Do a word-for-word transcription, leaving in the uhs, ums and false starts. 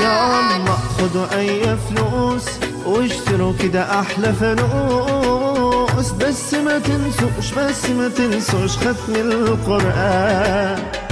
يلا خدوا اي فلوس واشتروا كده احلى فانوس، بس ما تنسوش بس ما تنسوش ختم القرآن.